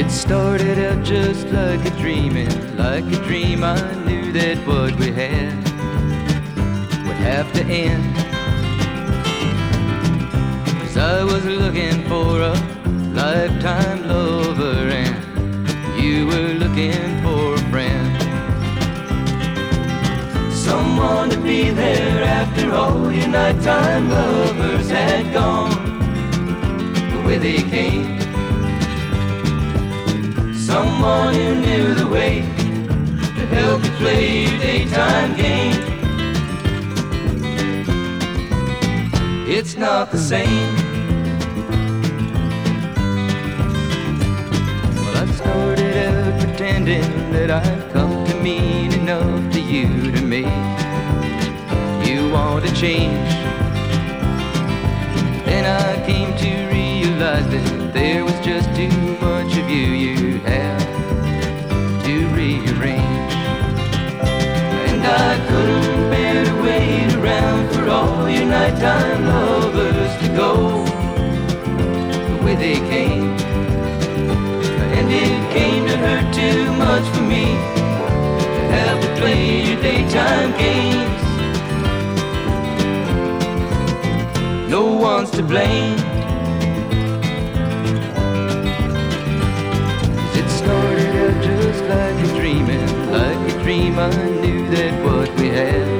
It started out just like a dreaming, like a dream. I knew that what we had would have to end. 'Cause I was looking for a lifetime lover, and you were looking for a friend. Someone to be there after all your nighttime lovers had gone the way they came. Someone who knew the way to help you play your daytime game. It's not the same. Well, I started out pretending that I've come to mean enough to you to make you want to change. Then I came to realize that there was just too much of you have to rearrange. And I couldn't bear to wait around for all your nighttime lovers to go the way they came. And it came to hurt too much for me to have to play your daytime games. No one's to blame. It started out just like a dreaming, like a dream. I knew that what we had